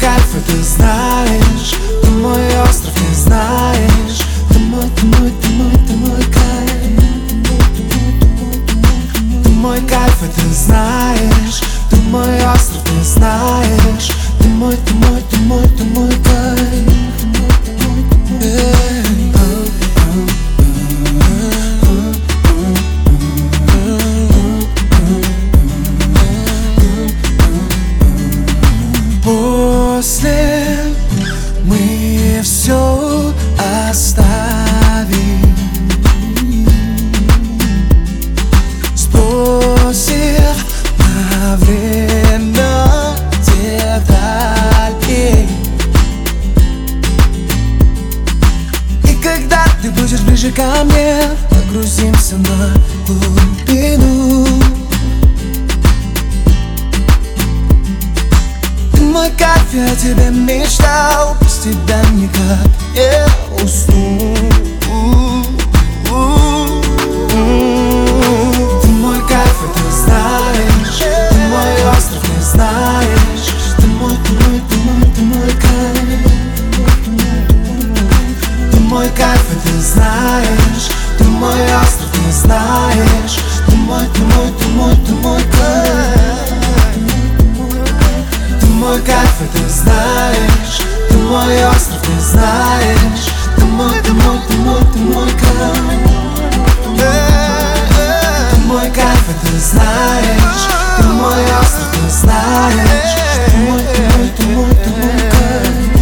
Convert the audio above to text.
кайф, и ты знаешь, ты мой остров, не знаешь. Ты мой, ты мой, ты мой, ты мой кайф. Ты мой кайф, и ты знаешь, ты мой остров, не знаешь. Ты мой, ты мой, ты мой, ты мой кайф. После мы все оставим, сбросив на время детали. И когда ты будешь ближе ко мне, погрузимся на глубину. Мой кайф, я о тебе мечтал, без тебя никак не усну. Ты мой кайф, и ты знаешь, ты мой остров, не знаешь. Ты мой, ты мой, ты мой, ты мой кайф. Ты мой кайф, и ты знаешь, ты мой остров, не знаешь. Ты мой, ты мой, ты мой, ты мой кайф. Ты мой кайф, и ты знаешь, ты мой остров, не знаешь. Ты мой, ты мой, ты мой, ты мой кайф. Ты мой кайф, и ты знаешь, ты мой остров, не знаешь. Ты мой, ты мой, ты мой, ты мой кайф.